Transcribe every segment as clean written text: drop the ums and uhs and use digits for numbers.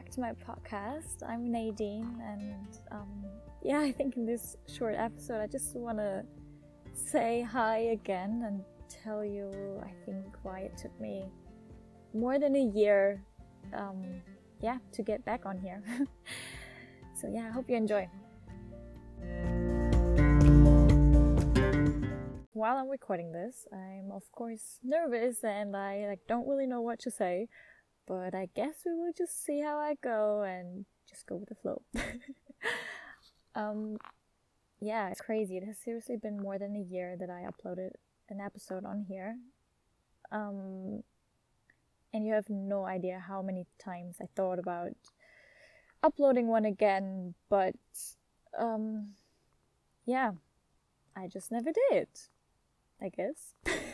back to my podcast. I'm Nadine, and I think in this short episode I just want to say hi again and tell you I think why it took me more than a year to get back on here. So yeah, I hope you enjoy. While I'm recording this, I'm of course nervous and I don't really know what to say, but I guess we will just see how I go and just go with the flow. It's crazy. It has seriously been more than a year that I uploaded an episode on here. And you have no idea how many times I thought about uploading one again, but I just never did, I guess.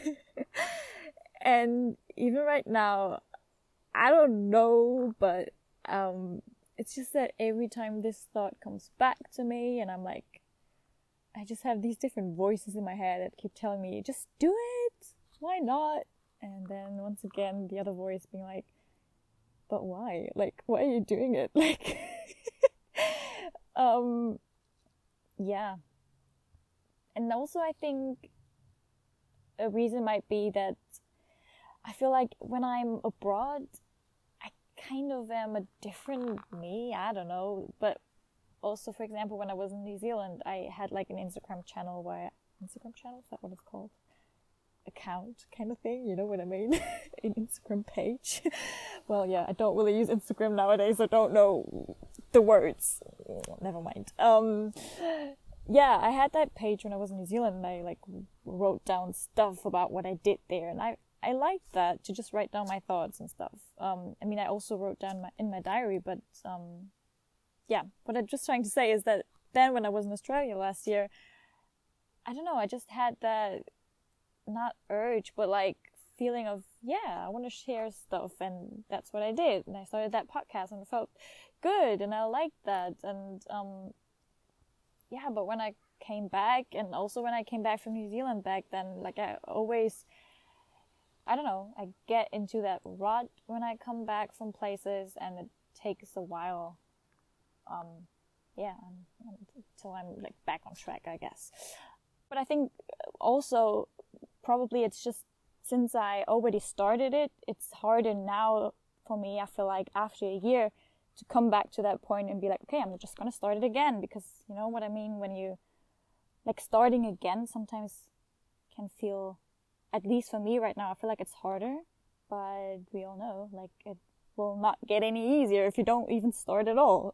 And even right now, I don't know, but it's just that every time this thought comes back to me and I'm like, I just have these different voices in my head that keep telling me, just do it, why not? And then once again, the other voice being like, but why? Like, why are you doing it? Like, And also I think a reason might be that I feel like when I'm abroad, I kind of am a different me, I don't know. But also, for example, when I was in New Zealand, I had like an Instagram channel is that what it's called? Account kind of thing, you know what I mean? An Instagram page. Well, yeah, I don't really use Instagram nowadays, I don't know the words. Never mind. I had that page when I was in New Zealand, and I wrote down stuff about what I did there, and I liked that, to just write down my thoughts and stuff. I also wrote down in my diary, but what I'm just trying to say is that then when I was in Australia last year, I don't know, I just had that, not urge, but feeling of, I want to share stuff, and that's what I did. And I started that podcast and it felt good and I liked that. And but when I came back, and also when I came back from New Zealand back then, I get into that rut when I come back from places, and it takes a while until I'm back on track, I guess. But I think also probably it's just since I already started it, it's harder now for me, I feel like, after a year, to come back to that point and be like, okay, I'm just gonna start it again, because you know what I mean, when you starting again sometimes can feel, at least for me right now, I feel like it's harder, but we all know it will not get any easier if you don't even start at all.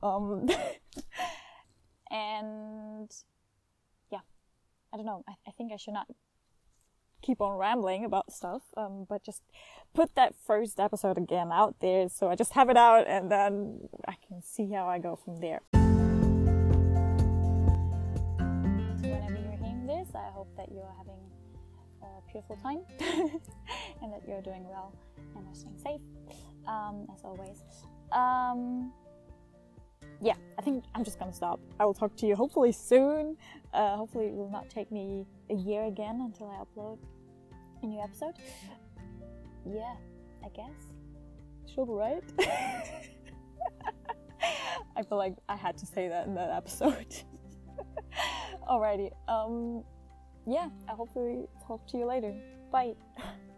And I don't know, I think I should not keep on rambling about stuff, but just put that first episode again out there, so I just have it out and then I can see how I go from there. So whenever you're hearing this, I hope that you're having a beautiful time and that you're doing well and are staying safe, as always. I think I'm just gonna stop. I will talk to you hopefully soon. Hopefully it will not take me a year again until I upload a new episode. I guess. Should be right. I feel like I had to say that in that episode. Alrighty. I hopefully talk to you later. Bye.